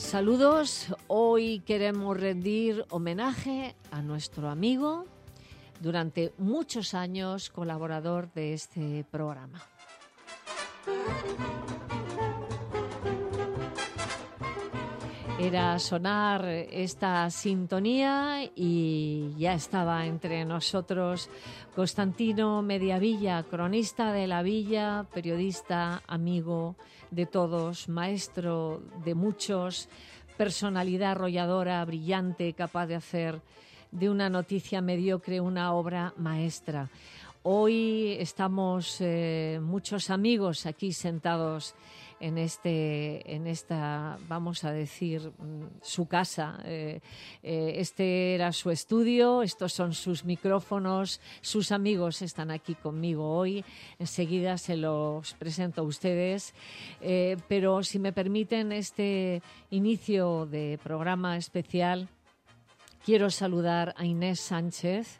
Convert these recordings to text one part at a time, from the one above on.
Saludos, hoy queremos rendir homenaje a nuestro amigo, durante muchos años colaborador de este programa. Era sonar esta sintonía y ya estaba entre nosotros Constantino Mediavilla, cronista de la villa, periodista, amigo de todos, maestro de muchos, personalidad arrolladora, brillante, capaz de hacer de una noticia mediocre una obra maestra. Hoy estamos muchos amigos aquí sentados en esta, vamos a decir, su casa. Este era su estudio, estos son sus micrófonos, sus amigos están aquí conmigo hoy. Enseguida se los presento a ustedes, pero si me permiten este inicio de programa especial, quiero saludar a Inés Sánchez.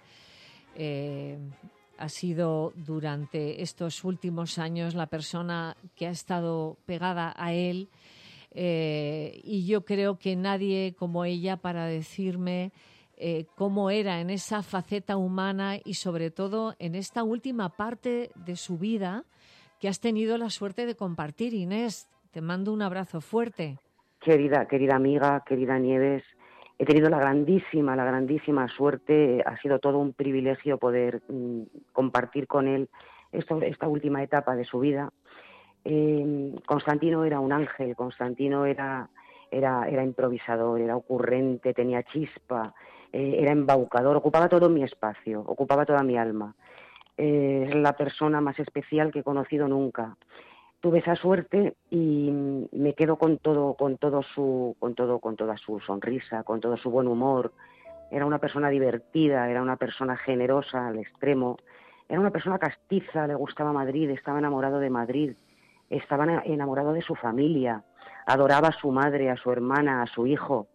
Ha sido durante estos últimos años la persona que ha estado pegada a él, y yo creo que nadie como ella para decirme cómo era en esa faceta humana y sobre todo en esta última parte de su vida que has tenido la suerte de compartir. Inés, te mando un abrazo fuerte. Querida amiga, querida Nieves, he tenido la grandísima suerte, ha sido todo un privilegio poder compartir con él esta última etapa de su vida. Constantino era un ángel, Constantino era improvisador, era ocurrente, tenía chispa, era embaucador, ocupaba todo mi espacio, ocupaba toda mi alma. Es la persona más especial que he conocido nunca. Tuve esa suerte y me quedo con toda su sonrisa, con todo su buen humor. Era una persona divertida, era una persona generosa al extremo, era una persona castiza, le gustaba Madrid, estaba enamorado de Madrid, estaba enamorado de su familia, adoraba a su madre, a su hermana, a su hijo.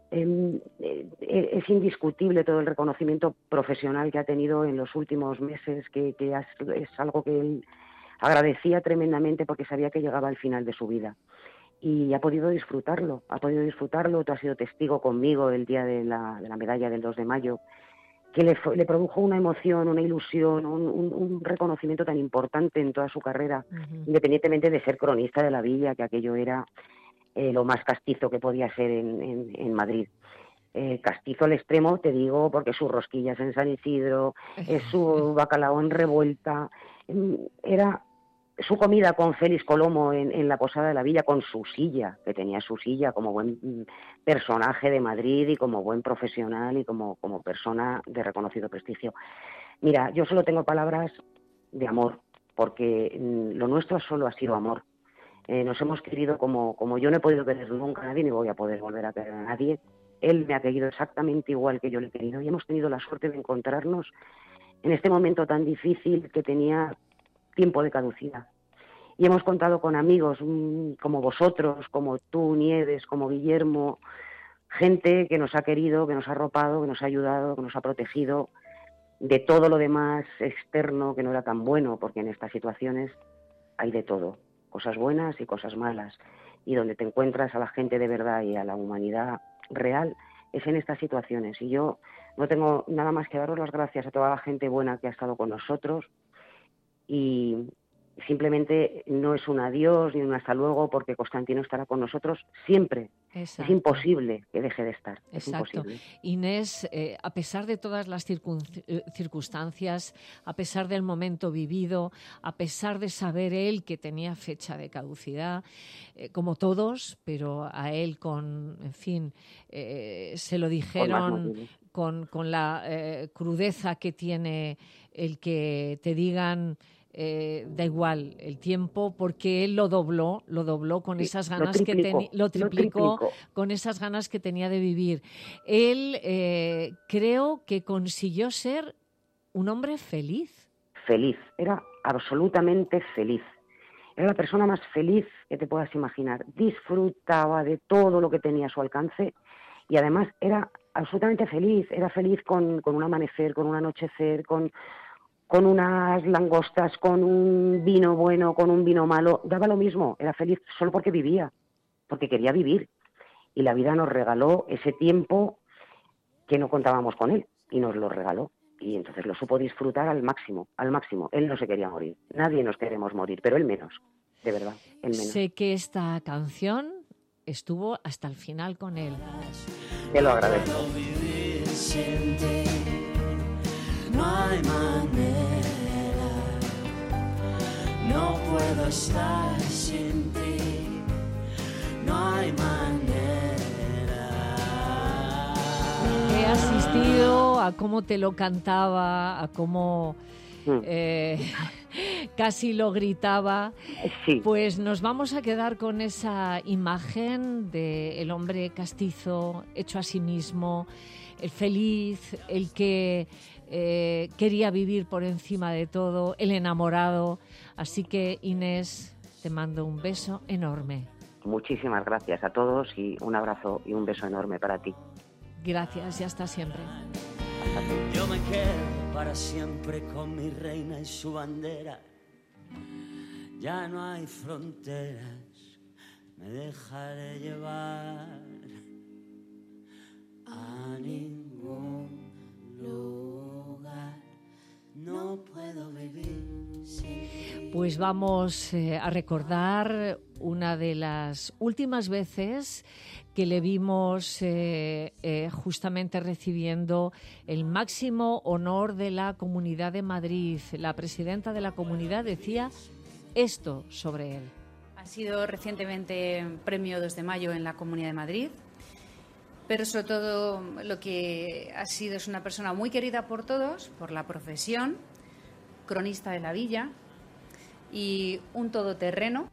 Es indiscutible todo el reconocimiento profesional que ha tenido en los últimos meses, que es algo que él agradecía tremendamente porque sabía que llegaba al final de su vida y ha podido disfrutarlo. Tú has sido testigo conmigo el día de la medalla del 2 de mayo, que le produjo una emoción, una ilusión, un reconocimiento tan importante en toda su carrera, independientemente de ser cronista de la villa, que aquello era lo más castizo que podía ser en Madrid. Castizo al extremo, te digo, porque sus rosquillas en San Isidro, su bacalao en revuelta, era su comida con Félix Colomo en la posada de la villa, con su silla, que tenía su silla como buen personaje de Madrid y como buen profesional y como persona de reconocido prestigio. Mira, yo solo tengo palabras de amor, porque lo nuestro solo ha sido amor. Nos hemos querido como yo no he podido querer nunca a nadie, ni voy a poder volver a querer a nadie. Él me ha querido exactamente igual que yo le he querido y hemos tenido la suerte de encontrarnos en este momento tan difícil que tenía tiempo de caducidad. Y hemos contado con amigos como vosotros, como tú, Nieves, como Guillermo, gente que nos ha querido, que nos ha arropado, que nos ha ayudado, que nos ha protegido de todo lo demás externo que no era tan bueno, porque en estas situaciones hay de todo, cosas buenas y cosas malas. Y donde te encuentras a la gente de verdad y a la humanidad real es en estas situaciones. Y yo no tengo nada más que daros las gracias a toda la gente buena que ha estado con nosotros, y simplemente no es un adiós ni un hasta luego, porque Constantino estará con nosotros siempre. Exacto. Es imposible que deje de estar. Exacto. Es imposible. Inés, a pesar de todas las circunstancias, a pesar del momento vivido, a pesar de saber él que tenía fecha de caducidad, como todos, pero a él se lo dijeron con la crudeza que tiene el que te digan da igual el tiempo, porque él lo dobló con esas ganas lo triplicó con esas ganas que tenía de vivir. Él creo que consiguió ser un hombre feliz. Feliz, era absolutamente feliz. Era la persona más feliz que te puedas imaginar. Disfrutaba de todo lo que tenía a su alcance y además era absolutamente feliz. Era feliz con un amanecer, con un anochecer, con unas langostas, con un vino bueno, con un vino malo. Daba lo mismo, era feliz solo porque vivía, porque quería vivir. y la vida nos regaló ese tiempo que no contábamos con él, y nos lo regaló. Y entonces lo supo disfrutar al máximo, al máximo. Él no se quería morir. Nadie nos queremos morir, pero él menos, de verdad, él menos. Sé que esta canción estuvo hasta el final con él. Te lo agradezco. No hay manera, no puedo estar sin ti, no hay manera. He asistido a cómo te lo cantaba, a cómo casi lo gritaba. Sí. Pues nos vamos a quedar con esa imagen del hombre castizo, hecho a sí mismo, el feliz, el que quería vivir por encima de todo, el enamorado. Así que, Inés, te mando un beso enorme. Muchísimas gracias a todos y un abrazo y un beso enorme para ti. Gracias y hasta siempre. Yo me quedo para siempre con mi reina y su bandera. Ya no hay fronteras, me dejaré llevar a ningún lugar. No puedo vivir sin ti. Pues vamos a recordar una de las últimas veces que le vimos justamente recibiendo el máximo honor de la Comunidad de Madrid. La presidenta de la comunidad decía esto sobre él. Ha sido recientemente premio 2 de mayo en la Comunidad de Madrid, pero sobre todo lo que ha sido es una persona muy querida por todos, por la profesión, cronista de la villa y un todoterreno.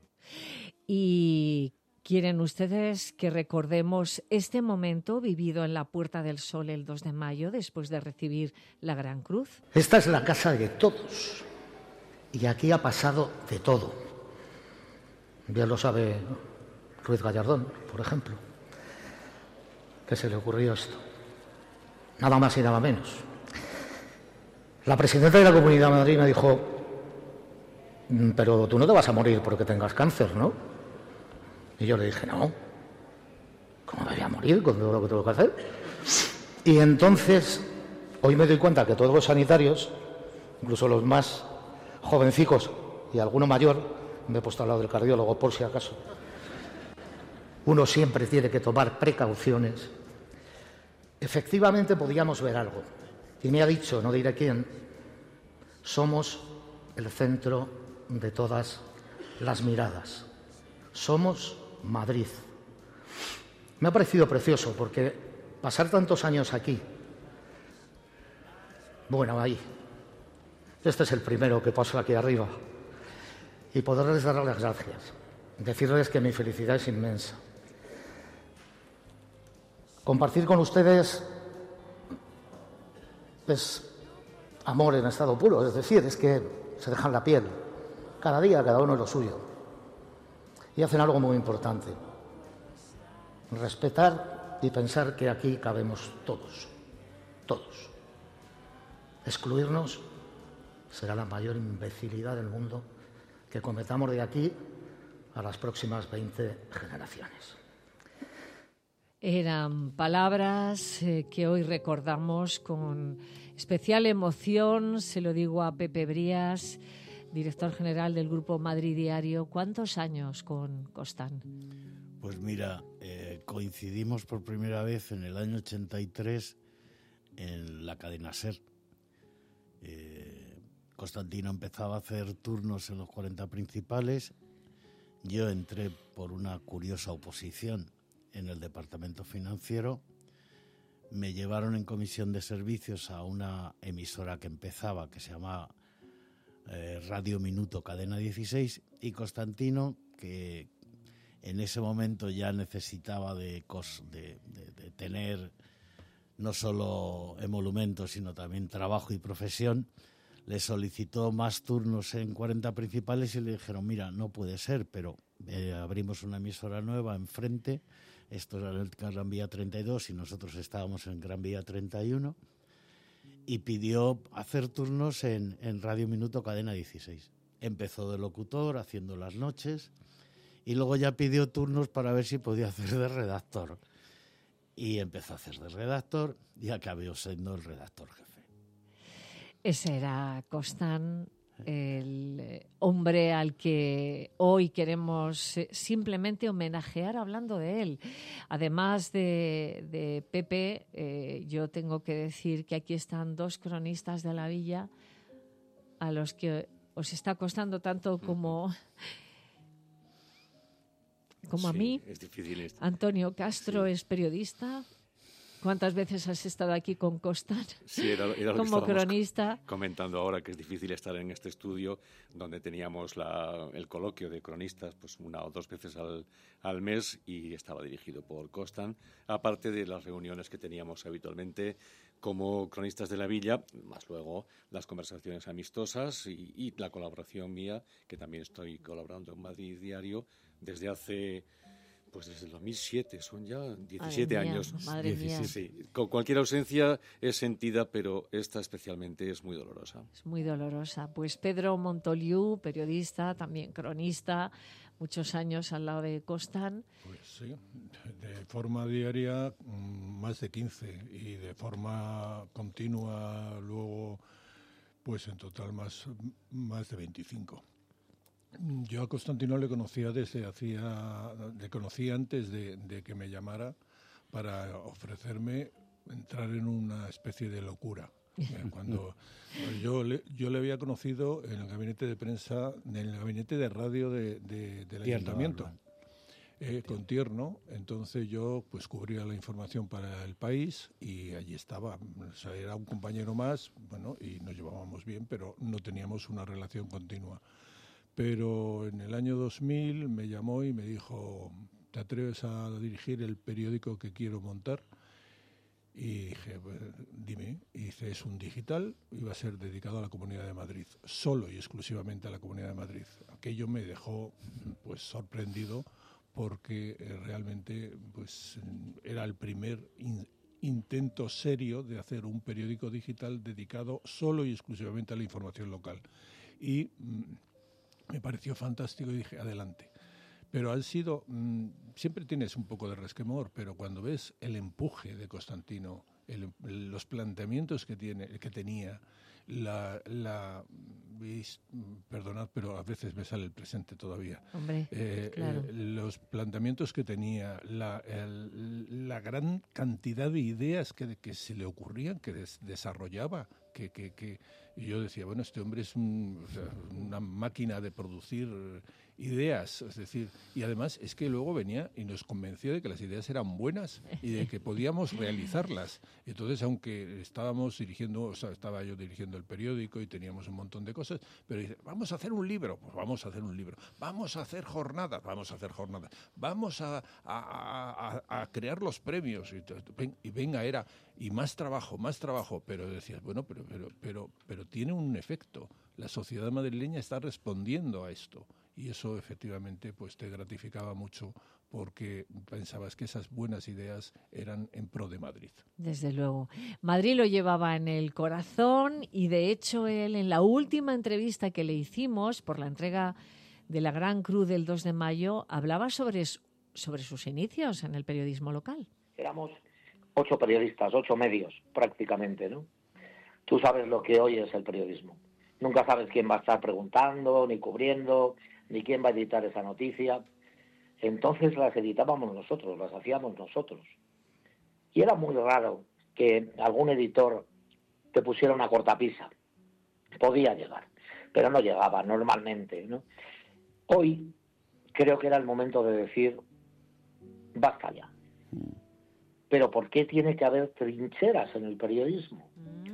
Y ¿quieren ustedes que recordemos este momento vivido en la Puerta del Sol el 2 de mayo después de recibir la Gran Cruz? Esta es la casa de todos y aquí ha pasado de todo. Ya lo sabe Ruiz Gallardón, por ejemplo, que se le ocurrió esto. Nada más y nada menos. La presidenta de la Comunidad de Madrid me dijo: pero tú no te vas a morir porque tengas cáncer, ¿no? Y yo le dije: no, ¿cómo me voy a morir con todo lo que tengo que hacer? Y entonces, hoy me doy cuenta que todos los sanitarios, incluso los más jovencicos y alguno mayor, me he puesto al lado del cardiólogo por si acaso, uno siempre tiene que tomar precauciones. Efectivamente podíamos ver algo. Y me ha dicho, no diré quién, somos el centro de todas las miradas. Somos Madrid. Me ha parecido precioso porque pasar tantos años aquí, bueno, ahí, este es el primero que paso aquí arriba, y poderles dar las gracias, decirles que mi felicidad es inmensa. Compartir con ustedes es amor en estado puro, es decir, es que se dejan la piel, cada día, cada uno lo suyo, y hacen algo muy importante: respetar y pensar que aquí cabemos todos, todos. Excluirnos será la mayor imbecilidad del mundo que cometamos de aquí a las próximas 20 generaciones. Eran palabras que hoy recordamos con especial emoción. Se lo digo a Pepe Brías, director general del Grupo Madrid Diario. ¿Cuántos años con Costán? Pues mira, coincidimos por primera vez en el año 83 en la cadena SER. Constantino empezaba a hacer turnos en los 40 principales. Yo entré por una curiosa oposición en el departamento financiero. Me llevaron en comisión de servicios a una emisora que empezaba, que se llamaba Radio Minuto Cadena 16, y Constantino, que en ese momento ya necesitaba de tener no solo emolumentos, sino también trabajo y profesión, le solicitó más turnos en 40 principales y le dijeron: mira, no puede ser, pero abrimos una emisora nueva enfrente. Esto era en el Gran Vía 32 y nosotros estábamos en Gran Vía 31, y pidió hacer turnos en Radio Minuto Cadena 16. Empezó de locutor haciendo las noches Y luego ya pidió turnos para ver si podía hacer de redactor. Y empezó a hacer de redactor y acabó siendo el redactor jefe. Ese era Costan, el hombre al que hoy queremos simplemente homenajear hablando de él. Además de Pepe, yo tengo que decir que aquí están dos cronistas de la villa a los que os está costando tanto como a mí. Es difícil esto. Antonio Castro es periodista. ¿Cuántas veces has estado aquí con Costan? Sí, era lo como que cronista? Comentando ahora que es difícil estar en este estudio donde teníamos el coloquio de cronistas pues 1 o 2 veces al mes y estaba dirigido por Costan, aparte de las reuniones que teníamos habitualmente como cronistas de la villa, más luego las conversaciones amistosas y la colaboración mía, que también estoy colaborando en Madrid Diario desde hace... Pues desde el 2007, son ya 17 años. Madre mía. Sí. Con cualquier ausencia es sentida, pero esta especialmente es muy dolorosa. Es muy dolorosa. Pues Pedro Montoliu, periodista, también cronista, muchos años al lado de Costan. Pues sí, de forma diaria más de 15 y de forma continua luego, pues en total más de 25. Yo a Constantino le conocía antes de que me llamara para ofrecerme entrar en una especie de locura. Cuando yo le había conocido en el gabinete de prensa, en el gabinete de radio del ayuntamiento, con Tierno. Entonces yo pues cubría la información para El País y allí estaba. O sea, era un compañero más, bueno, y nos llevábamos bien, pero no teníamos una relación continua. Pero en el año 2000 me llamó y me dijo, ¿te atreves a dirigir el periódico que quiero montar? Y dije, pues, dime. Y dice, es un digital y va a ser dedicado a la Comunidad de Madrid, solo y exclusivamente a la Comunidad de Madrid. Aquello me dejó pues sorprendido porque realmente pues era el primer intento serio de hacer un periódico digital dedicado solo y exclusivamente a la información local. Y me pareció fantástico y dije, adelante. Pero han sido, siempre tienes un poco de resquemor, pero cuando ves el empuje de Constantino, los planteamientos que tenía, perdonad, pero a veces me sale el presente todavía. Hombre, claro. Los planteamientos que tenía, la gran cantidad de ideas que se le ocurrían, que desarrollaba, y yo decía, bueno, este hombre es una máquina de producir ideas, es decir, y además es que luego venía y nos convenció de que las ideas eran buenas y de que podíamos realizarlas. Entonces, aunque estaba yo dirigiendo el periódico y teníamos un montón de cosas, pero dice, vamos a hacer un libro, pues vamos a hacer un libro, vamos a hacer jornadas, vamos a crear los premios, y venga, era, y más trabajo, pero decías, bueno, pero tiene un efecto, la sociedad madrileña está respondiendo a esto. Y eso efectivamente pues te gratificaba mucho porque pensabas que esas buenas ideas eran en pro de Madrid. Desde luego. Madrid lo llevaba en el corazón y de hecho él en la última entrevista que le hicimos por la entrega de la Gran Cruz del 2 de mayo hablaba sobre sus inicios en el periodismo local. Éramos 8 periodistas, 8 medios prácticamente, ¿no? Tú sabes lo que hoy es el periodismo. Nunca sabes quién va a estar preguntando, ni cubriendo, ni quién va a editar esa noticia. Entonces las editábamos nosotros, las hacíamos nosotros. Y era muy raro que algún editor te pusiera una cortapisa. Podía llegar, pero no llegaba normalmente, ¿no? Hoy creo que era el momento de decir, basta ya. Pero ¿por qué tiene que haber trincheras en el periodismo?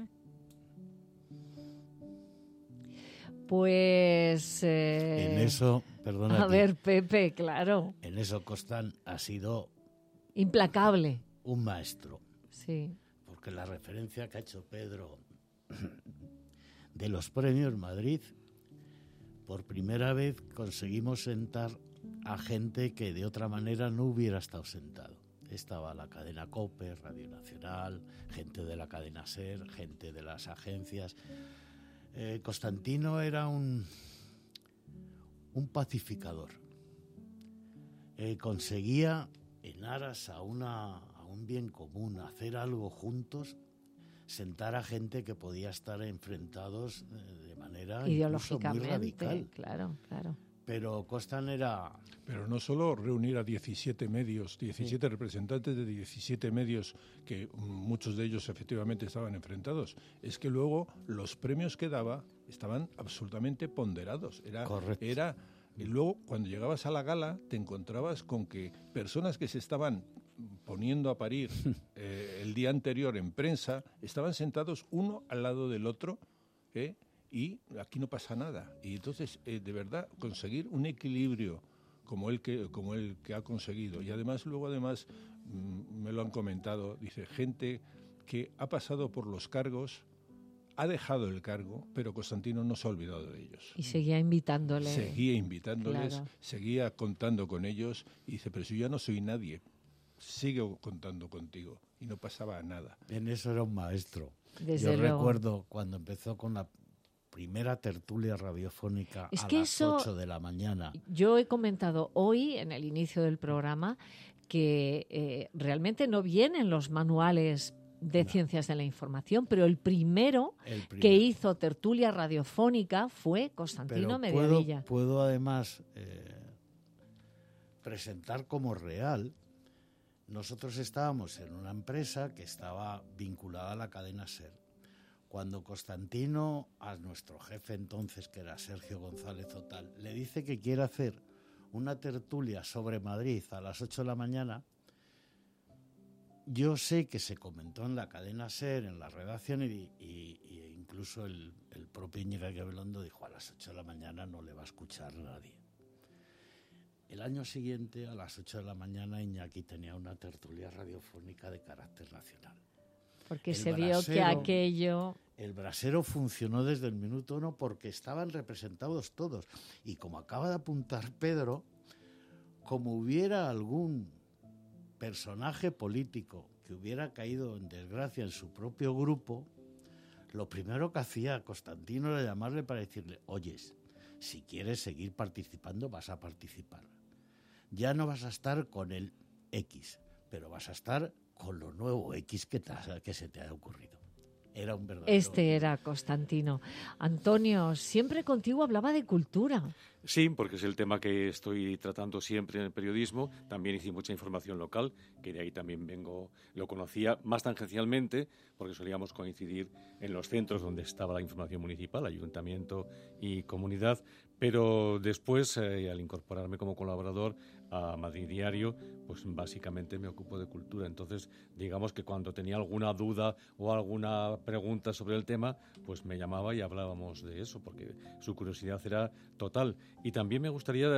Pues... en eso, perdona. A ver, Pepe, claro. En eso Costan ha sido... implacable. Un maestro. Sí. Porque la referencia que ha hecho Pedro de los premios Madrid, por primera vez conseguimos sentar a gente que de otra manera no hubiera estado sentado. Estaba la cadena COPE, Radio Nacional, gente de la cadena SER, gente de las agencias. Constantino era un pacificador. conseguía, en aras a un bien común, hacer algo juntos, sentar a gente que podía estar enfrentados de manera incluso muy radical. Claro. Pero Constant era... Pero no solo reunir a 17 medios, 17 representantes de 17 medios, que muchos de ellos efectivamente estaban enfrentados, es que luego los premios que daba estaban absolutamente ponderados. Correcto. Y luego, cuando llegabas a la gala, te encontrabas con que personas que se estaban poniendo a parir el día anterior en prensa, estaban sentados uno al lado del otro, y aquí no pasa nada. Y entonces, de verdad, conseguir un equilibrio como el que ha conseguido. Y además, me lo han comentado, dice, gente que ha pasado por los cargos, ha dejado el cargo, pero Constantino no se ha olvidado de ellos. Y seguía invitándoles. Claro. Seguía contando con ellos, y dice, pero si yo no soy nadie, sigo contando contigo. Y no pasaba nada. En eso era un maestro. Desde Yo luego. recuerdo cuando empezó con la primera tertulia radiofónica Es a que las eso, 8 de la mañana. Yo he comentado hoy, en el inicio del programa, que realmente no vienen los manuales de ciencias de la información, pero el primero que hizo tertulia radiofónica fue Constantino Mediavilla. Puedo además presentar como real. Nosotros estábamos en una empresa que estaba vinculada a la cadena SER. Cuando Constantino, a nuestro jefe entonces, que era Sergio González Otal, le dice que quiere hacer una tertulia sobre Madrid a las 8 de la mañana, yo sé que se comentó en la cadena SER, en la redacción, y incluso el propio Íñigo Gabilondo dijo, a las 8 de la mañana no le va a escuchar nadie. El año siguiente, a las 8 de la mañana, Iñaki tenía una tertulia radiofónica de carácter nacional. Porque se vio que aquello... El brasero funcionó desde el minuto 1 porque estaban representados todos. Y como acaba de apuntar Pedro, como hubiera algún personaje político que hubiera caído en desgracia en su propio grupo, lo primero que hacía Constantino era llamarle para decirle, oyes, si quieres seguir participando, vas a participar. Ya no vas a estar con el X, pero vas a estar con lo nuevo X que se te ha ocurrido. Era un verdadero... Este era Constantino. Antonio, siempre contigo hablaba de cultura. Sí, porque es el tema que estoy tratando siempre en el periodismo. También hice mucha información local, que de ahí también vengo, lo conocía más tangencialmente, porque solíamos coincidir en los centros donde estaba la información municipal, ayuntamiento y comunidad. Pero después, al incorporarme como colaborador a Madrid Diario, pues básicamente me ocupo de cultura. Entonces, digamos que cuando tenía alguna duda o alguna pregunta sobre el tema, pues me llamaba y hablábamos de eso, porque su curiosidad era total. Y también me gustaría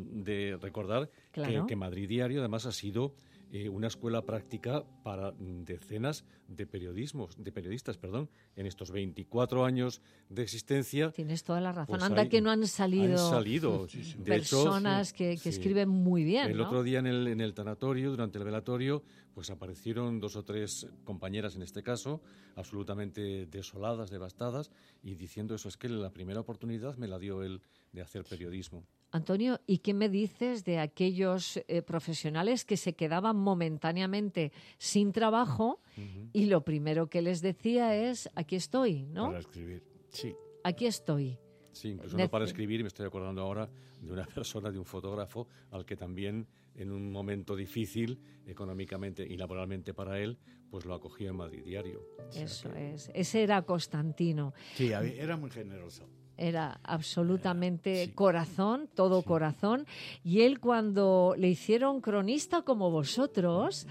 de recordar que Madrid Diario además ha sido una escuela práctica para decenas de periodistas, en estos 24 años de existencia. Tienes toda la razón. Pues Anda que no han salido personas que escriben muy bien. El otro día en el tanatorio, durante el velatorio, pues aparecieron 2 o 3 compañeras, en este caso, absolutamente desoladas, devastadas, y diciendo eso, es que la primera oportunidad me la dio él de hacer periodismo. Antonio, ¿y qué me dices de aquellos profesionales que se quedaban momentáneamente sin trabajo y lo primero que les decía es, aquí estoy, ¿no? Para escribir, sí. Aquí estoy. Sí, incluso no para escribir, me estoy acordando ahora de una persona, de un fotógrafo, al que también en un momento difícil, económicamente y laboralmente para él, pues lo acogió en Madrid Diario. Eso es. Ese era Constantino. Sí, era muy generoso. Era absolutamente corazón, todo corazón. Y él, cuando le hicieron cronista como vosotros,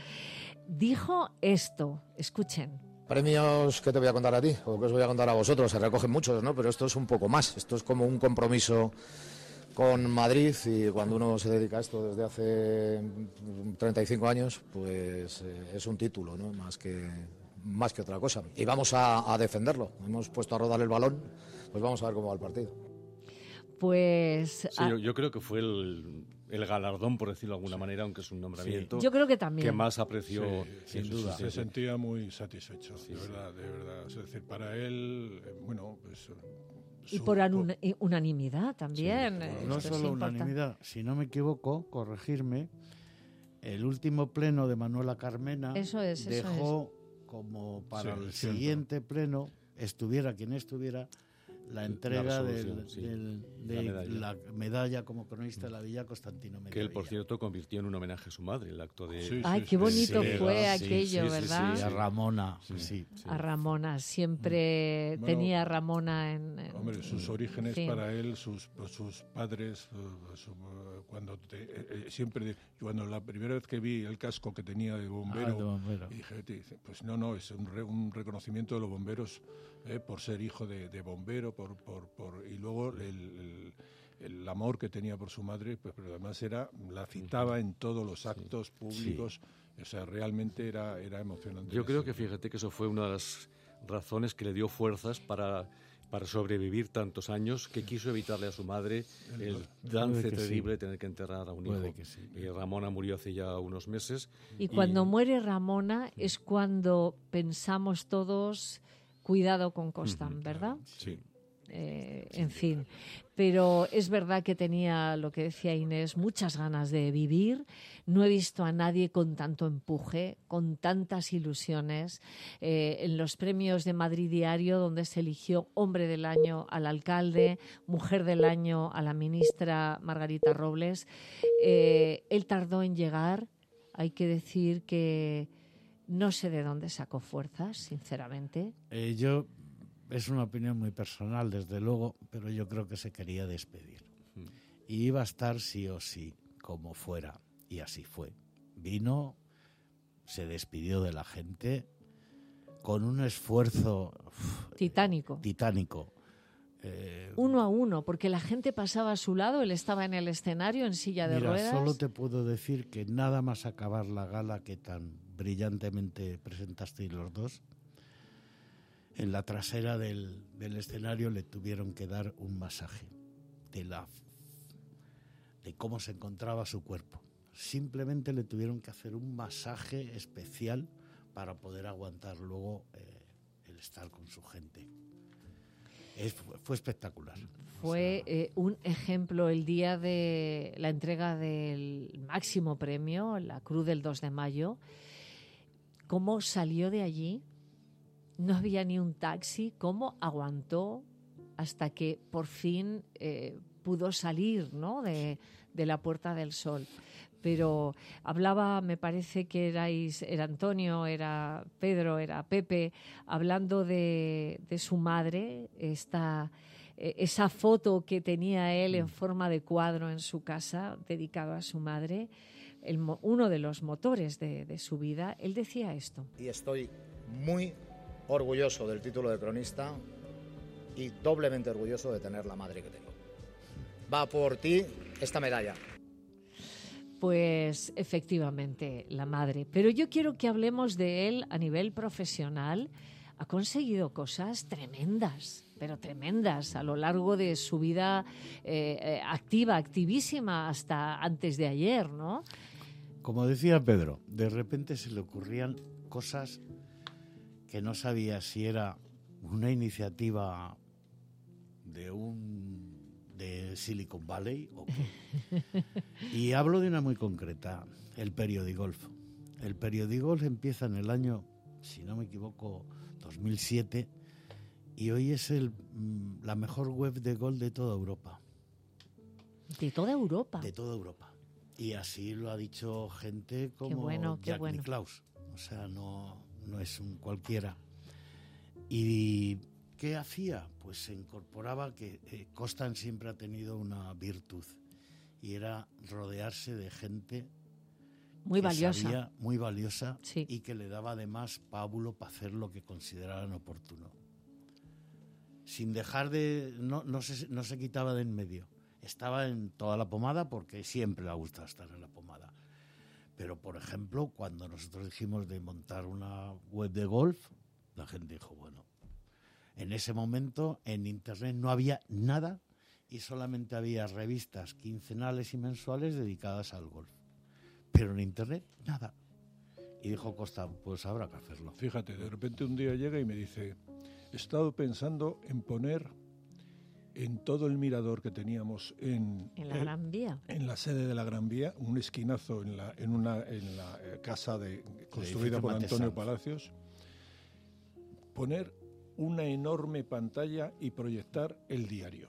dijo esto. Escuchen. Premios que te voy a contar a ti, o que os voy a contar a vosotros, se recogen muchos, ¿no? Pero esto es un poco más. Esto es como un compromiso con Madrid, y cuando uno se dedica a esto desde hace 35 años, pues es un título, ¿no? Más que otra cosa. Y vamos a defenderlo. Hemos puesto a rodar el balón, pues vamos a ver cómo va el partido. Pues... Sí, yo creo que fue el galardón, por decirlo de alguna manera, aunque es un nombramiento. Yo creo que también. Que más apreció, sin duda. Se sentía muy satisfecho, de verdad. Es decir, para él, bueno, pues Y por unanimidad también. Sí, no solo unanimidad, si no me equivoco, corregirme, el último pleno de Manuela Carmena dejó como para el siguiente pleno, estuviera quien estuviera, la entrega de la medalla como cronista de la Villa Constantino Mediavilla. Que él, por cierto, convirtió en un homenaje a su madre, el acto de... Qué bonito fue aquello, ¿verdad? Sí, a Ramona. A Ramona, siempre tenía a Ramona en... Hombre, sus orígenes para él, sus padres, cuando la primera vez que vi el casco que tenía de bombero, dije, pues no, es un reconocimiento de los bomberos por ser hijo de bombero, y luego el amor que tenía por su madre, pues, pero además la citaba en todos los actos públicos, o sea, realmente era emocionante. Yo creo que fíjate que eso fue una de las razones que le dio fuerzas para sobrevivir tantos años, que quiso evitarle a su madre el trance terrible de tener que enterrar a un hijo. Ramona murió hace ya unos meses. Y cuando muere Ramona es cuando pensamos todos, cuidado con Constant, ¿verdad? Sí. En fin, pero es verdad que tenía, lo que decía Inés, muchas ganas de vivir. No he visto a nadie con tanto empuje, con tantas ilusiones. En los premios de Madrid Diario, donde se eligió Hombre del Año al alcalde, Mujer del Año a la ministra Margarita Robles, él tardó en llegar. Hay que decir que no sé de dónde sacó fuerzas, sinceramente. Es una opinión muy personal, desde luego, pero yo creo que se quería despedir. Y iba a estar sí o sí, como fuera, y así fue. Vino, se despidió de la gente con un esfuerzo titánico. Uno a uno, porque la gente pasaba a su lado, él estaba en el escenario en silla de ruedas. Solo te puedo decir que nada más acabar la gala que tan brillantemente presentasteis los dos, en la trasera del escenario le tuvieron que dar un masaje de cómo se encontraba su cuerpo. Simplemente le tuvieron que hacer un masaje especial para poder aguantar luego el estar con su gente. Fue espectacular. Fue un ejemplo el día de la entrega del máximo premio, la Cruz del 2 de Mayo, cómo salió de allí. No había ni un taxi, cómo aguantó hasta que por fin pudo salir, ¿no?, de la Puerta del Sol. Pero hablaba, me parece que era Antonio, era Pedro, era Pepe, hablando de su madre, esa foto que tenía él en forma de cuadro en su casa, dedicado a su madre, uno de los motores de su vida. Él decía esto. Y estoy muy orgulloso del título de cronista y doblemente orgulloso de tener la madre que tengo. Va por ti esta medalla. Pues efectivamente, la madre. Pero yo quiero que hablemos de él a nivel profesional. Ha conseguido cosas tremendas, pero tremendas, a lo largo de su vida activísima hasta antes de ayer, ¿no? Como decía Pedro, de repente se le ocurrían cosas que no sabía si era una iniciativa de Silicon Valley o qué. Y hablo de una muy concreta, el Periodigolf. El Periodigolf empieza en el año, si no me equivoco, 2007, y hoy es la mejor web de golf de toda Europa. ¿De toda Europa? De toda Europa. Y así lo ha dicho gente como Jack Nicklaus. O sea, no es un cualquiera. ¿Y qué hacía? Pues se incorporaba que Constant siempre ha tenido una virtud, y era rodearse de gente muy valiosa, sí, y que le daba además pábulo para hacer lo que consideraran oportuno. Sin dejar de... No se quitaba de en medio. Estaba en toda la pomada porque siempre le ha gustado estar en la pomada. Pero, por ejemplo, cuando nosotros dijimos de montar una web de golf, la gente dijo, bueno, en ese momento en Internet no había nada y solamente había revistas quincenales y mensuales dedicadas al golf. Pero en Internet, nada. Y dijo Constant, pues habrá que hacerlo. Fíjate, de repente un día llega y me dice, he estado pensando en poner en todo el mirador que teníamos en la Gran Vía, en la sede de la Gran Vía, un esquinazo en la casa construida por Antonio Palacios, poner una enorme pantalla y proyectar el diario.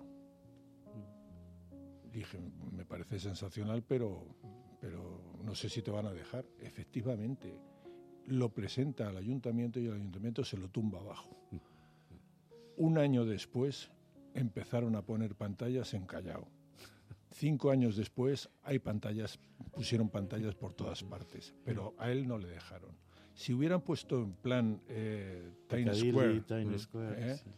Dije, me parece sensacional, pero no sé si te van a dejar. Efectivamente, lo presenta al ayuntamiento y el ayuntamiento se lo tumba abajo. Un año después empezaron a poner pantallas en Callao. 5 años después pusieron pantallas por todas partes, pero a él no le dejaron. Si hubieran puesto en plan Times Square, sí,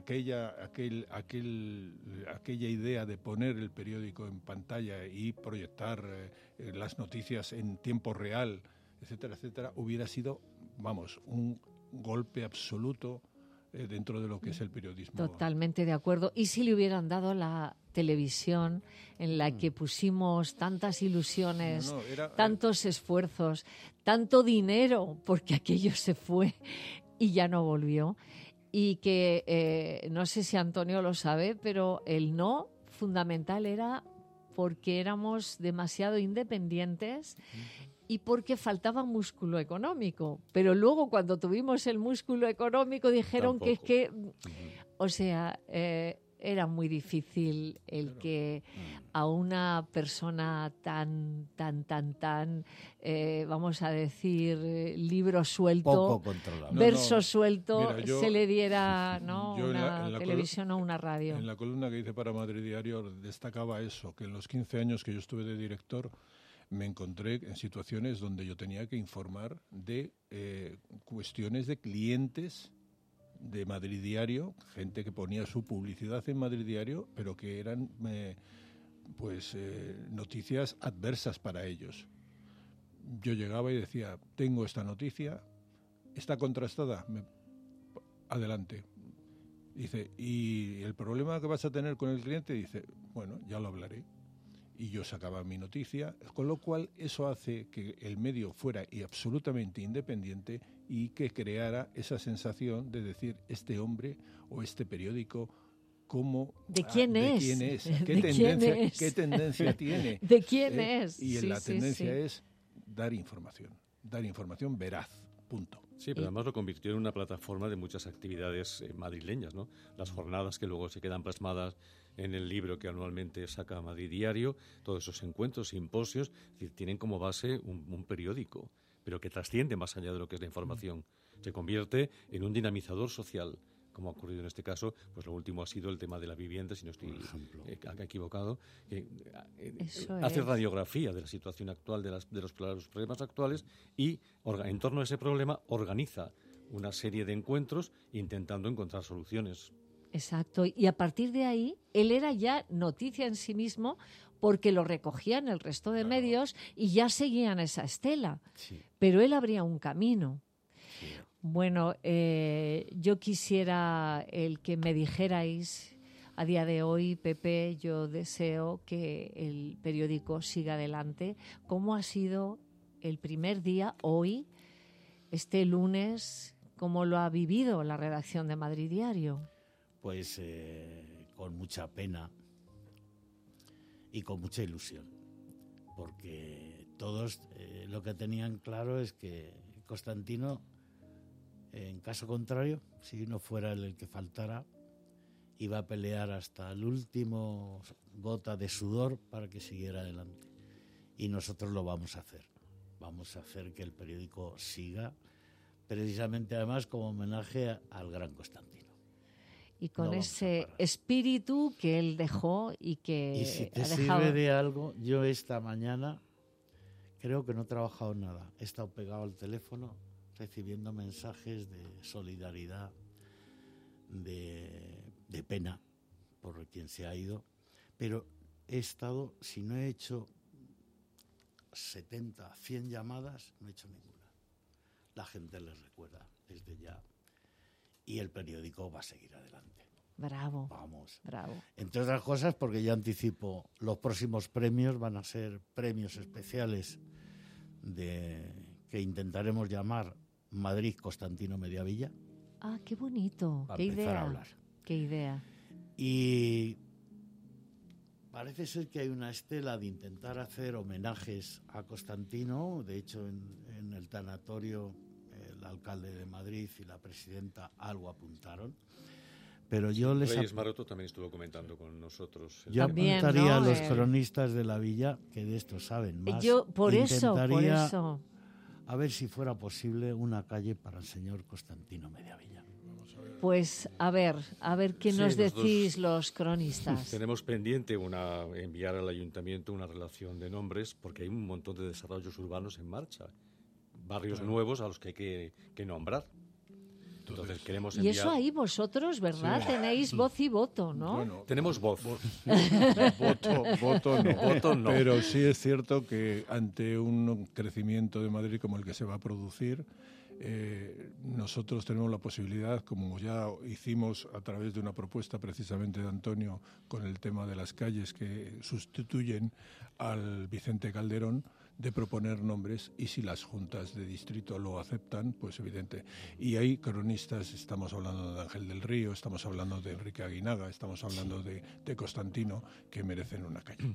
aquella idea de poner el periódico en pantalla y proyectar las noticias en tiempo real, etcétera, etcétera, hubiera sido, vamos, un golpe absoluto dentro de lo que es el periodismo. Totalmente de acuerdo. ¿Y si le hubieran dado la televisión en la que pusimos tantas ilusiones, tantos esfuerzos, tanto dinero, porque aquello se fue y ya no volvió? Y que no sé si Antonio lo sabe, pero el no fundamental era porque éramos demasiado independientes y porque faltaba músculo económico. Pero luego, cuando tuvimos el músculo económico, dijeron que es que, o sea, era muy difícil el que a una persona tan, vamos a decir, libro suelto, verso suelto, mira, se le diera una televisión o una radio. En la columna que hice para Madrid Diario destacaba eso, que en los 15 años que yo estuve de director, me encontré en situaciones donde yo tenía que informar de cuestiones de clientes de Madrid Diario, gente que ponía su publicidad en Madrid Diario, pero que eran noticias adversas para ellos. Yo llegaba y decía, tengo esta noticia, ¿está contrastada? Adelante. Dice, ¿y el problema que vas a tener con el cliente? Dice, bueno, ya lo hablaré. Y yo sacaba mi noticia, con lo cual eso hace que el medio fuera absolutamente independiente y que creara esa sensación de decir, este hombre o este periódico, ¿De quién es? ¿Qué tendencia tiene? ¿De quién es? Y la tendencia es dar información veraz, punto. Sí, pero además lo convirtió en una plataforma de muchas actividades madrileñas, ¿no? Las jornadas que luego se quedan plasmadas en el libro que anualmente saca Madrid Diario, todos esos encuentros, simposios, es decir, tienen como base un periódico, pero que trasciende más allá de lo que es la información. Se convierte en un dinamizador social, como ha ocurrido en este caso. Pues lo último ha sido el tema de la vivienda, si no estoy equivocado, que hace radiografía de la situación actual, de los problemas actuales, y en torno a ese problema organiza una serie de encuentros intentando encontrar soluciones. Exacto, y a partir de ahí, él era ya noticia en sí mismo porque lo recogían el resto de medios y ya seguían esa estela, pero él abría un camino. Sí. Bueno, yo quisiera el que me dijerais a día de hoy, Pepe, yo deseo que el periódico siga adelante. ¿Cómo ha sido el primer día hoy, este lunes? ¿Cómo lo ha vivido la redacción de Madrid Diario? Pues con mucha pena y con mucha ilusión, porque todos lo que tenían claro es que Constantino, en caso contrario, si no fuera el que faltara, iba a pelear hasta el último gota de sudor para que siguiera adelante. Y nosotros lo vamos a hacer. Vamos a hacer que el periódico siga, precisamente además como homenaje al gran Constantino. Y con ese espíritu que él dejó y que y si te ha dejado... sirve de algo, yo esta mañana creo que no he trabajado nada. He estado pegado al teléfono recibiendo mensajes de solidaridad, de pena por quien se ha ido, pero he estado, si no he hecho 70, 100 llamadas, no he hecho ninguna. La gente les recuerda desde ya. Y el periódico va a seguir adelante. Bravo. Vamos. Bravo. Entre otras cosas, porque ya anticipo, los próximos premios van a ser premios especiales que intentaremos llamar Madrid Constantino Mediavilla. Ah, qué bonito. Para qué empezar idea. A hablar. Qué idea. Y parece ser que hay una estela de intentar hacer homenajes a Constantino. De hecho, en el tanatorio, el alcalde de Madrid y la presidenta algo apuntaron. Pero yo Reyes Maroto también estuvo comentando con nosotros. Yo también, apuntaría ¿no? a los cronistas de la villa, que de esto saben más. Yo, por eso. A ver si fuera posible una calle para el señor Constantino Mediavilla. Pues a ver qué nos decís los cronistas. Tenemos pendiente enviar al ayuntamiento una relación de nombres, porque hay un montón de desarrollos urbanos en marcha, barrios nuevos a los que hay que nombrar. Entonces queremos enviar... Y eso ahí vosotros, ¿verdad? Sí. Tenéis voz y voto, ¿no? Bueno, tenemos voz. Voto no. Pero sí es cierto que ante un crecimiento de Madrid como el que se va a producir, nosotros tenemos la posibilidad, como ya hicimos a través de una propuesta precisamente de Antonio con el tema de las calles que sustituyen al Vicente Calderón, de proponer nombres, y si las juntas de distrito lo aceptan, pues evidente. Y hay cronistas, estamos hablando de Ángel del Río, estamos hablando de Enrique Aguinaga, estamos hablando de Constantino, que merecen una calle.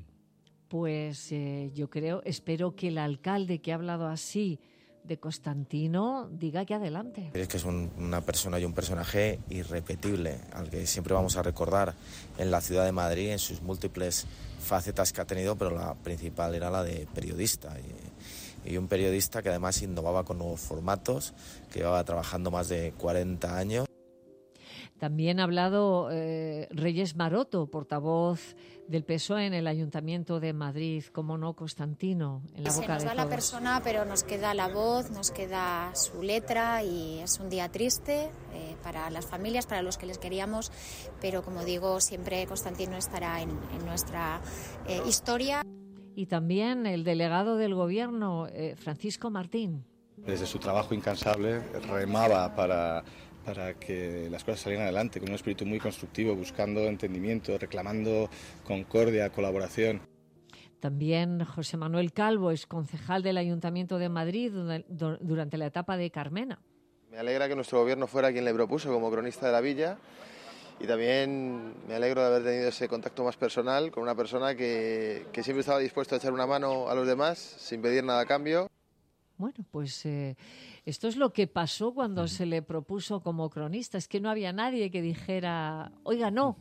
Pues yo espero que el alcalde que ha hablado así de Constantino diga que adelante. Es que es una persona y un personaje irrepetible, al que siempre vamos a recordar en la ciudad de Madrid, en sus múltiples facetas que ha tenido, pero la principal era la de periodista. Y un periodista que además innovaba con nuevos formatos, que llevaba trabajando más de 40 años. También ha hablado Reyes Maroto, portavoz del PSOE en el Ayuntamiento de Madrid, como no, Constantino, en la boca de todos. Se nos va la persona, pero nos queda la voz, nos queda su letra, y es un día triste para las familias, para los que les queríamos, pero como digo, siempre Constantino estará en nuestra historia. Y también el delegado del Gobierno, Francisco Martín. Desde su trabajo incansable remaba para que las cosas salieran adelante, con un espíritu muy constructivo, buscando entendimiento, reclamando concordia, colaboración. También José Manuel Calvo es concejal del Ayuntamiento de Madrid durante la etapa de Carmena. Me alegra que nuestro gobierno fuera quien le propuso como cronista de la villa, y también me alegro de haber tenido ese contacto más personal con una persona que siempre estaba dispuesta a echar una mano a los demás sin pedir nada a cambio. Bueno, pues esto es lo que pasó cuando se le propuso como cronista. Es que no había nadie que dijera, oiga, no,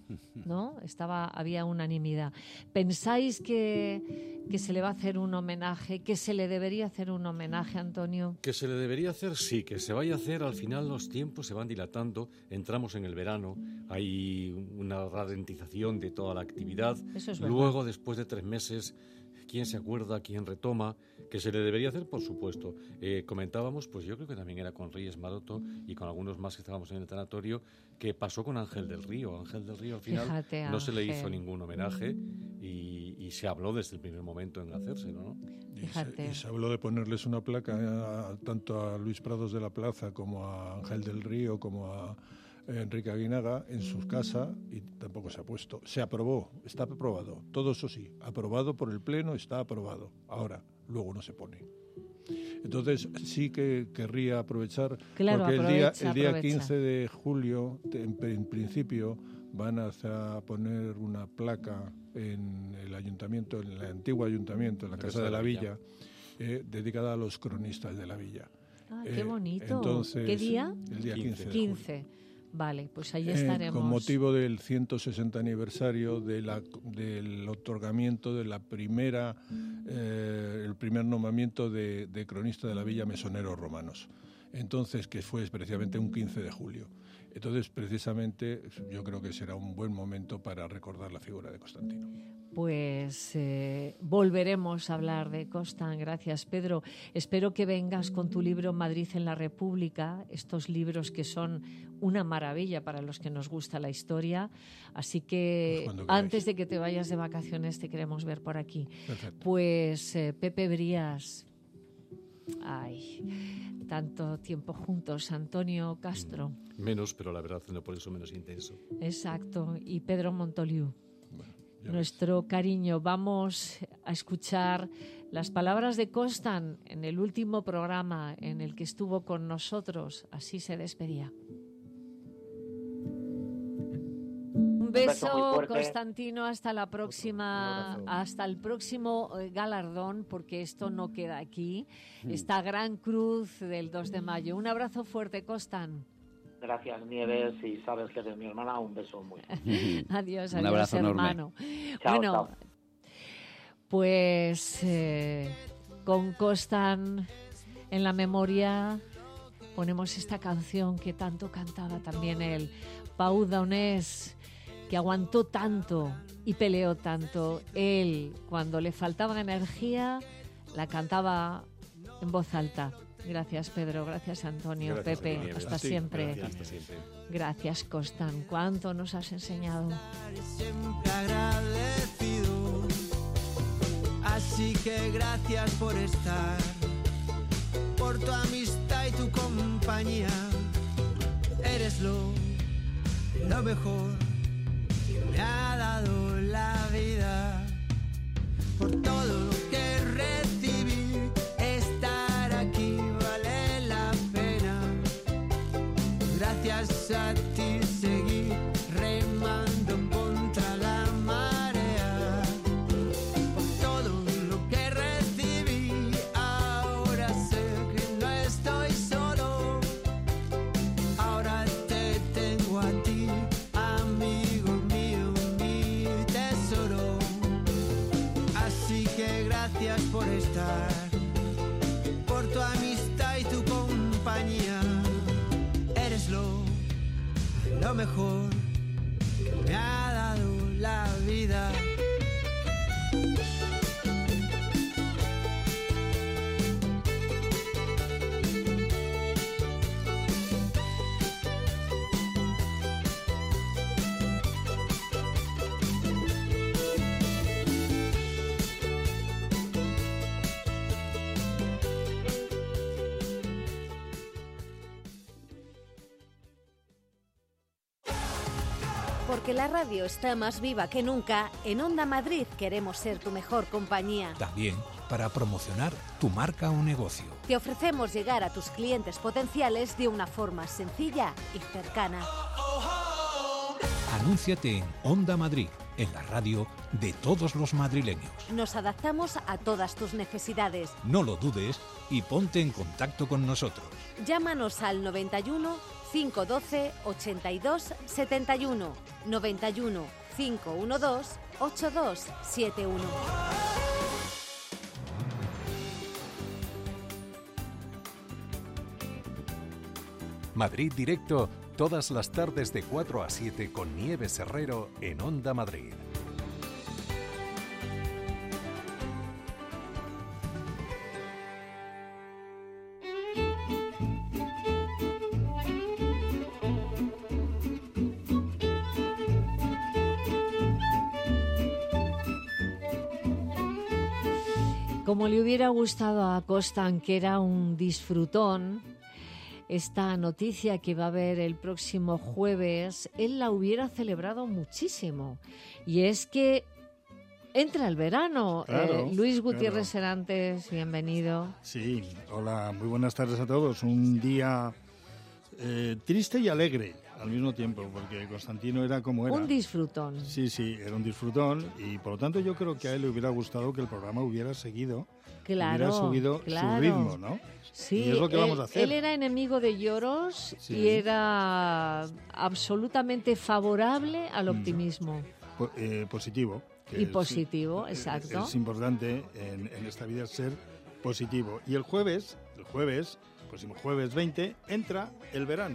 había unanimidad. ¿Pensáis que se le va a hacer un homenaje, que se le debería hacer un homenaje, Antonio? Que se le debería hacer, sí, que se vaya a hacer. Al final los tiempos se van dilatando, entramos en el verano, hay una ralentización de toda la actividad. Eso es verdad. Luego, después de 3 meses... ¿Quién se acuerda? ¿Quién retoma? Que se le debería hacer, por supuesto. Comentábamos, pues yo creo que también era con Reyes Maroto y con algunos más que estábamos en el tanatorio, que pasó con Ángel del Río. Ángel del Río al final no se le hizo ningún homenaje y se habló desde el primer momento en hacérselo, ¿no? Y se habló de ponerles una placa tanto a Luis Prados de la Plaza como a Ángel del Río como a Enrique Aguinaga en su casa, y tampoco se ha puesto. Se aprobó, está aprobado, todo eso sí, aprobado por el Pleno, está aprobado. Ahora, luego no se pone. Entonces sí que querría aprovechar, claro, porque el día 15 de julio, en principio, van a poner una placa en el ayuntamiento, en el antiguo ayuntamiento, en la Casa de la Villa, dedicada a los cronistas de la villa. Ah, qué bonito. Entonces, ¿qué día? El día 15 de 15. julio. Vale, pues ahí estaremos. Con motivo del 160 aniversario del otorgamiento de la el primer nombramiento de cronista de la Villa Mesoneros Romanos. Entonces, que fue precisamente un 15 de julio. Entonces, precisamente, yo creo que será un buen momento para recordar la figura de Constantino. Pues volveremos a hablar de Constant. Gracias, Pedro. Espero que vengas con tu libro Madrid en la República, estos libros que son una maravilla para los que nos gusta la historia. Así que antes de que te vayas de vacaciones te queremos ver por aquí. Perfecto. Pues Pepe Brías, tanto tiempo juntos, Antonio Castro. Menos, pero la verdad no por eso menos intenso. Exacto, y Pedro Montoliu. Bueno, nuestro cariño. Vamos a escuchar las palabras de Constant en el último programa en el que estuvo con nosotros. Así se despedía. beso muy fuerte. Constantino, hasta la próxima, hasta el próximo galardón, porque esto no queda aquí. Esta gran cruz del 2 de mayo. Un abrazo fuerte, Costan. Gracias, Nieves, y sabes que eres mi hermana, un beso muy fuerte. Adiós, Un abrazo hermano. Chao, Bueno, chao. pues con Costan en la memoria ponemos esta canción que tanto cantaba también él, Pau Donés, que aguantó tanto y peleó tanto. Él, cuando le faltaba energía, la cantaba en voz alta. Gracias, Pedro. Gracias, Antonio. Gracias, Pepe. Nieves. Hasta Sí, siempre. gracias, hasta siempre. Gracias, Costan. ¿Cuánto nos has enseñado? Siempre agradecido. Así que gracias por estar, por tu amistad y tu compañía. Eres lo mejor que me ha dado la vida. Por todo lo que recibí, estar aquí vale la pena. Gracias a ti seguí remando contra la marea. Por todo lo que recibí, ahora sé que no estoy solo. Ahora te tengo a ti, amigo mío, mi tesoro. Así que gracias por estar, por tu amistad y tu compañía. Eres lo mejor que me ha dado la vida. Porque la radio está más viva que nunca, en Onda Madrid queremos ser tu mejor compañía. También para promocionar tu marca o negocio. Te ofrecemos llegar a tus clientes potenciales de una forma sencilla y cercana. Anúnciate en Onda Madrid, en la radio de todos los madrileños. Nos adaptamos a todas tus necesidades. No lo dudes y ponte en contacto con nosotros. Llámanos al 91 512 82 71, 91 512 8271. Madrid Directo, todas las tardes de 4 a 7 con Nieves Herrero en Onda Madrid. Como le hubiera gustado a Costan, que era un disfrutón, esta noticia que va a haber el próximo jueves, él la hubiera celebrado muchísimo. Y es que entra el verano. Claro, Luis Gutiérrez Serantes, bienvenido. Sí, hola, muy buenas tardes a todos. Un día triste y alegre al mismo tiempo, porque Constantino era como era. Un disfrutón. Sí, era un disfrutón y por lo tanto yo creo que a él le hubiera gustado que el programa hubiera seguido, hubiera subido su ritmo, ¿no? Sí, y es lo que vamos a hacer. Él era enemigo de lloros y era absolutamente favorable al optimismo. Positivo. Y positivo, exacto. Es importante en esta vida ser positivo. Y el jueves, próximo jueves 20, entra el verano.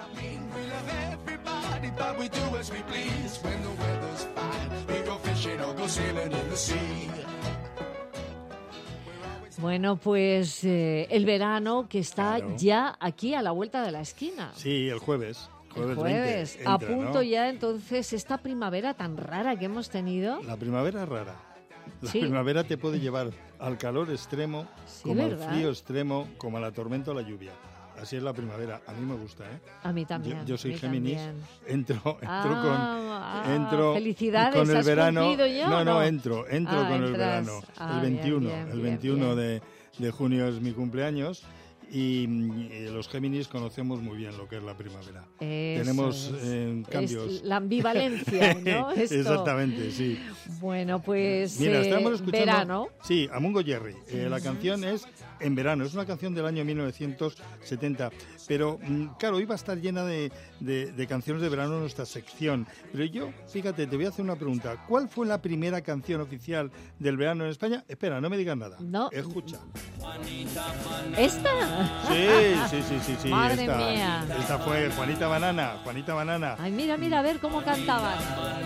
Bueno, pues el verano que está ya aquí a la vuelta de la esquina. Sí, el jueves. Jueves 20 entra, a punto, ¿no? ya entonces esta primavera tan rara que hemos tenido. La primavera es rara. La Sí. primavera te puede llevar al calor extremo, como ¿verdad? al frío extremo, como a la tormenta o la lluvia. Así es la primavera. A mí me gusta, ¿eh? A mí también. Yo soy a mí Géminis. también. Entro felicidades, con el ¿has verano. cumplido ya o No, no? entro con el Entras. verano. El 21, Bien, el 21 de junio es mi cumpleaños y los Géminis conocemos muy bien lo que es la primavera. Tenemos cambios. Es la ambivalencia, ¿no? Esto. Exactamente, sí. Bueno, pues mira, estamos escuchando, verano. Sí, a Mungo Jerry. La canción es En verano, es una canción del año 1970, pero claro, hoy va a estar llena de canciones de verano en nuestra sección. Pero yo, fíjate, te voy a hacer una pregunta. ¿Cuál fue la primera canción oficial del verano en España? Espera, no me digas nada. No. Escucha. ¿Esta? Sí. Madre mía. Esta fue Juanita Banana. Ay, mira, a ver cómo cantaban.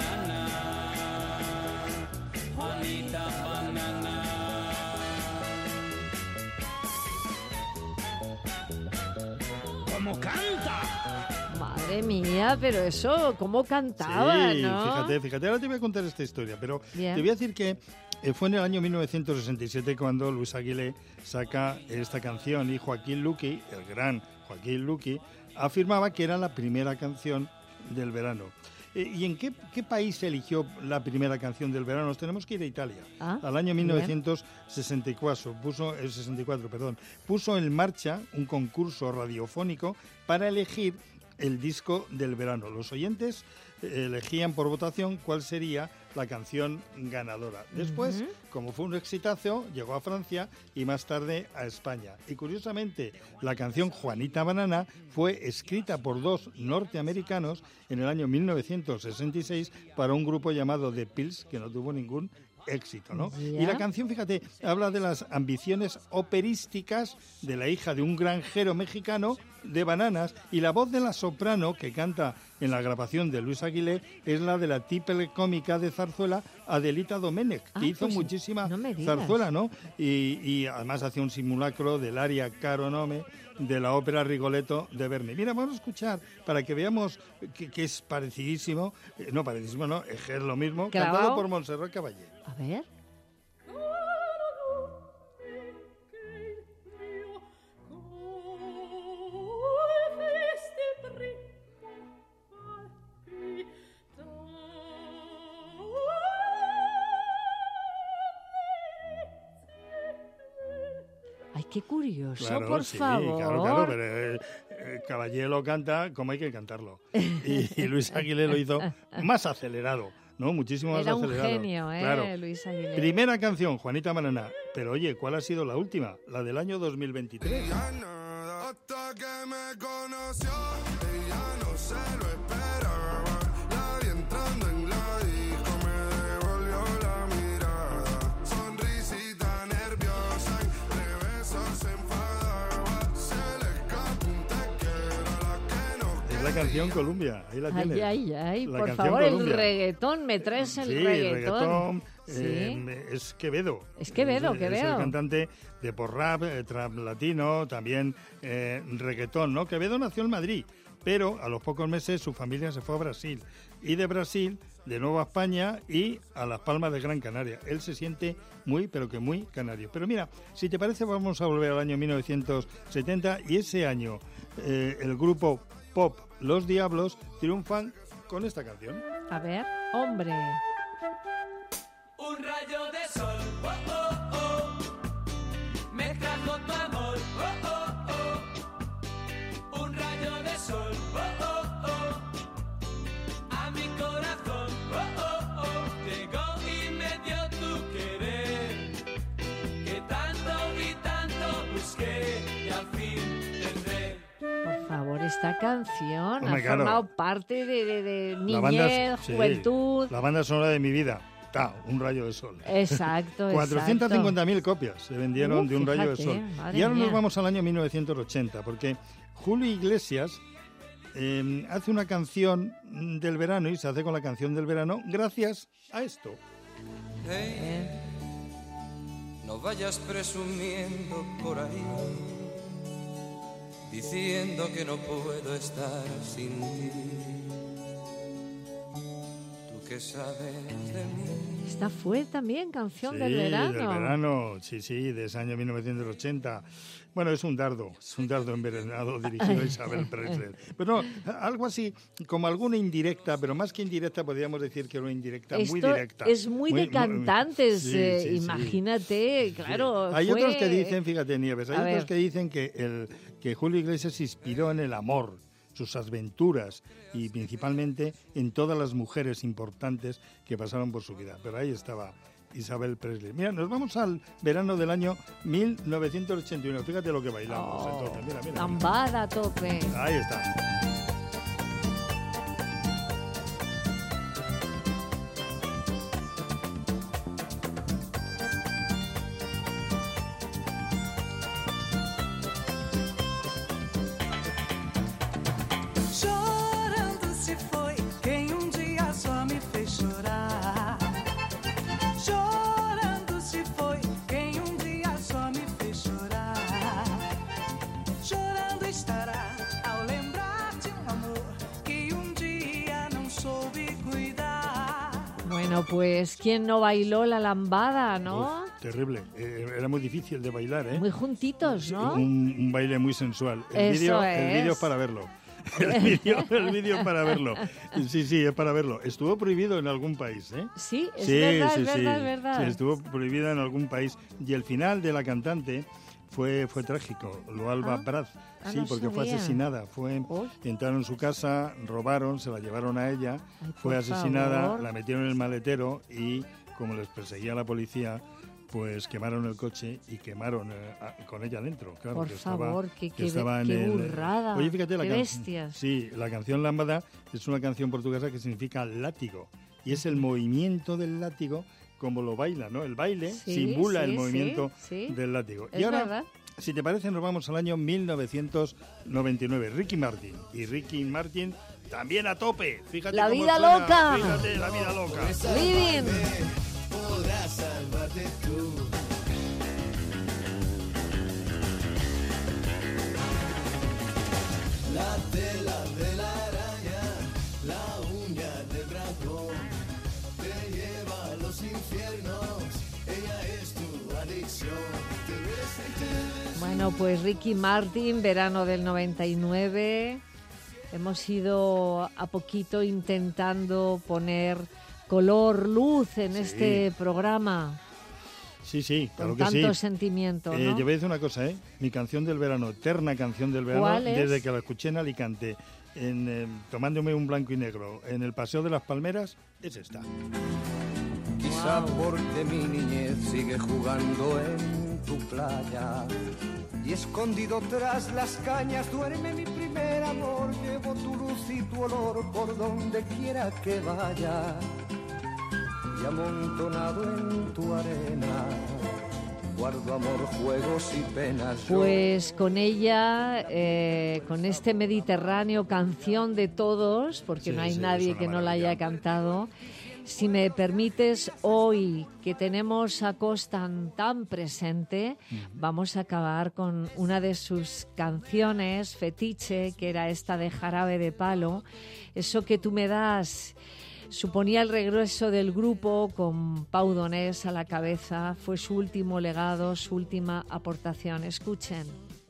¡Cómo canta! Madre mía, pero eso, cómo cantaba, sí, ¿no? Fíjate, ahora te voy a contar esta historia, pero Bien. te voy a decir que fue en el año 1967 cuando Luis Aguilé saca esta canción y Joaquín Luqui, el gran Joaquín Luqui, afirmaba que era la primera canción del verano. ¿Y en qué país eligió la primera canción del verano? Nos tenemos que ir a Italia. Al año 1964 puso en marcha un concurso radiofónico para elegir el disco del verano. Los oyentes elegían por votación cuál sería la canción ganadora. Después, como fue un exitazo, llegó a Francia y más tarde a España. Y curiosamente, la canción Juanita Banana fue escrita por dos norteamericanos en el año 1966 para un grupo llamado The Pills, que no tuvo ningún éxito, ¿no? Yeah. Y la canción, fíjate, habla de las ambiciones operísticas de la hija de un granjero mexicano de bananas, y la voz de la soprano que canta en la grabación de Luis Aguilé es la de la tiple cómica de zarzuela Adelita Domenech, que hizo pues muchísima no me digas. zarzuela, ¿no? Y además hacía un simulacro del aria Caro Nome de la ópera Rigoletto de Verdi. Mira, vamos a escuchar para que veamos que es parecidísimo, es lo mismo, Clavao. cantado por Montserrat Caballé. A ver. Ay, qué curioso, Claro, por sí, favor. Claro, pero Caballé lo canta como hay que cantarlo. Y Luis Aguilé lo hizo más acelerado, ¿no? Muchísimo más Era un acelerado. genio, Claro. Luis Aguilé. Primera canción, Juanita Banana. Pero oye, ¿cuál ha sido la última? La del año 2023. Hasta que me conoció, ella no se lo esperaba. La vi entrando en la disco, me devolvió la mirada. Sonrisita nerviosa, entre besos se enfadaba. Se le escapó un te quiero, la que no. Es la canción Columbia, ahí la tienes. Ay, La por canción favor, Columbia. el reggaetón, me traes el Sí, reggaetón. reggaetón, es Quevedo. Es Quevedo, Es el Quevedo. cantante de pop rap, trap latino, también reggaetón, ¿no? Quevedo nació en Madrid, pero a los pocos meses su familia se fue a Brasil. Y de Brasil, de nuevo a España y a Las Palmas de Gran Canaria. Él se siente muy, pero que muy canario. Pero mira, si te parece, vamos a volver al año 1970 y ese año el grupo pop Los Diablos triunfan con esta canción. A ver, hombre. Un rayo de sol, oh, oh, oh, me trajo tu amor, oh, oh, oh. Un rayo de sol, oh, oh, oh, a mi corazón, oh, oh, oh. Llegó y me dio tu querer, que tanto y tanto busqué y al fin tendré. Por favor, esta canción Hombre, ha claro. formado parte de La niñez, sí, juventud. la banda sonora de mi vida. Un rayo de sol. Exacto, 450.000 copias se vendieron de Un rayo de fíjate, sol. madre Y ahora mía. nos vamos al año 1980, porque Julio Iglesias hace una canción del verano y se hace con la canción del verano gracias a esto. Hey, no vayas presumiendo por ahí, diciendo que no puedo estar sin ti. Tú que sabes de mí. Esta fue también canción del Del verano. verano, sí, de ese año 1980. Bueno, es un dardo envenenado dirigido a Isabel Presley. Pero no, algo así, como alguna indirecta, pero más que indirecta podríamos decir que era una indirecta muy directa. Es muy de cantantes, sí, imagínate, claro. Hay fue... otros que dicen, fíjate Nieves, hay otros que dicen que Julio Iglesias se inspiró en el amor, sus aventuras y principalmente en todas las mujeres importantes que pasaron por su vida. Pero ahí estaba Isabel Presley. Mira, nos vamos al verano del año 1981. Fíjate lo que bailamos entonces. Mira. Lambada a tope. Ahí está. Chorando se foi quem dia só me fez chorar. Chorando se foi quem dia só me fez chorar. Chorando estará ao lembrar de amor que dia não soube cuidar. Bueno, pues ¿quién no bailó la lambada, no? Terrible. Era muy difícil de bailar, ¿eh? Muy juntitos, ¿no? Un baile muy sensual. El vídeo es para verlo. El vídeo para verlo. Sí, es para verlo. Estuvo prohibido en algún país, ¿eh? Sí, es verdad. Sí, estuvo prohibida en algún país. Y el final de la cantante fue trágico. Loalba Braz. Sí, no porque fue sabía. asesinada. Entraron en su casa, robaron, se la llevaron a ella. Fue asesinada, favor. la metieron en el maletero y, como les perseguía la policía, pues quemaron el coche y quemaron con ella dentro. Claro, Por que favor, estaba qué burrada. Oye, fíjate, qué bestias. Sí, la canción Lambada es una canción portuguesa que significa látigo. Y es el movimiento del látigo como lo baila, ¿no? El baile simula el movimiento del látigo. Es y ahora, verdad. si te parece, nos vamos al año 1999. Ricky Martin. Y Ricky Martin también a tope. Fíjate La cómo vida suena. loca. Fíjate, la vida loca. Living. Podrás salvarte tú. La tela de la araña, la uña del dragón, te lleva a los infiernos, ella es tu adicción. Te besa y te besa. Bueno, pues Ricky Martin, verano del 99. Hemos ido a poquito intentando poner color, luz en este programa. Sí, claro Con que sí. tanto sentimiento, ¿no? Yo voy a decir una cosa, ¿eh? Mi canción del verano, eterna canción del verano, ¿Cuál es? desde que la escuché en Alicante, tomándome un blanco y negro, en el Paseo de las Palmeras, es esta. Quizá porque mi niñez sigue jugando en tu playa y escondido tras las cañas duerme mi primer amor. Llevo tu luz y tu olor por donde quiera que vaya y amontonado en tu arena guardo amor, juegos y penas. Pues con ella, con este Mediterráneo, canción de todos, porque no hay nadie que no la haya cantado. Si me permites, hoy que tenemos a Costan tan presente, vamos a acabar con una de sus canciones fetiche, que era esta de Jarabe de Palo. Eso que tú me das suponía el regreso del grupo con Pau Donés a la cabeza. Fue su último legado, su última aportación. Escuchen.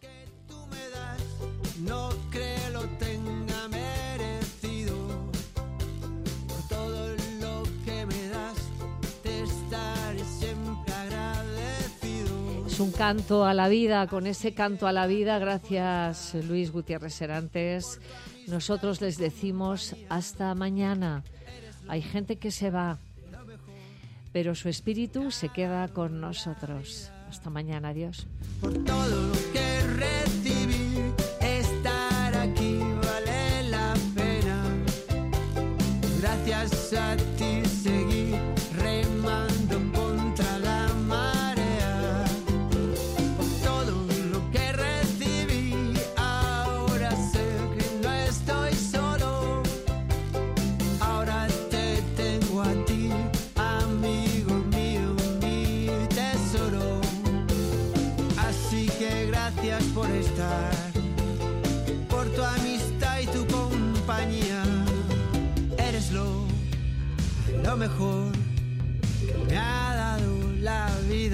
No creo lo tenga merecido. Por todo lo que me das, te estaré siempre agradecido. Es un canto a la vida. Con ese canto a la vida, gracias Luis Gutiérrez Serantes, nosotros les decimos hasta mañana. Hay gente que se va, pero su espíritu se queda con nosotros. Hasta mañana, adiós. Por todo lo que recibí, estar aquí vale la pena. Gracias a ti seguí remando contra la marea. Por todo lo que recibí, ahora sé que no estoy solo. Ahora te tengo a ti, amigo mío, mi tesoro. Así que gracias por estar, por tu amistad y tu compañía. Eres lo lo mejor que me ha dado la vida.